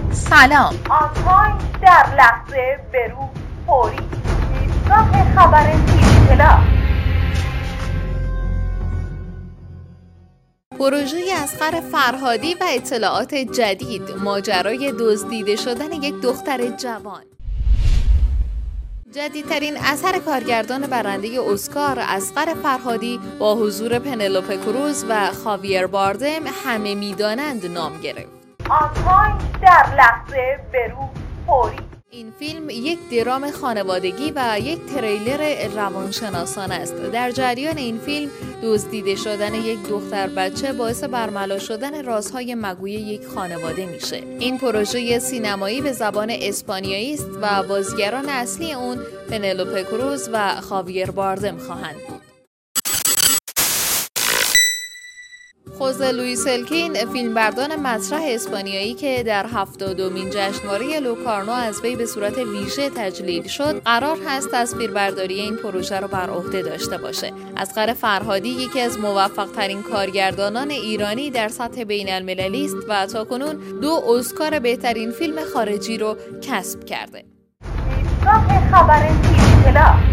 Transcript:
سلام. آنتاین در لحظه برو فوری ایستگاه خبر تیری‌طلا. پروژه اصغر فرهادی و اطلاعات جدید، ماجرای دزدیده شدن یک دختر جوان. جدیدترین اثر کارگردان برنده اسکار اصغر فرهادی با حضور پنلوپه کروز و خاویر باردم همه میدانند نام گرفت. آنتاین در لحظه برو فوری. این فیلم یک درام خانوادگی و یک تریلر روانشناسانه است. در جریان این فیلم دزدیده شدن یک دختر بچه باعث برملا شدن رازهای مگوی یک خانواده میشه. این پروژه سینمایی به زبان اسپانیایی است و بازیگران اصلی اون پنلوپه کروز و خاویر باردم خواهند بود. خوزه لوئیس الکین، فیلمبردان مطرح اسپانیایی که در 70مین جشنواره لوکارنو از وی به صورت ویژه تجلیل شد، قرار هست تصویربرداری این پروژه را بر عهده داشته باشه. اصغر فرهادی یکی از موفق‌ترین کارگردانان ایرانی در سطح بین‌المللی است و تاکنون 2 اسکار بهترین فیلم خارجی رو کسب کرده. ایستگاه خبر تیری‌طلا.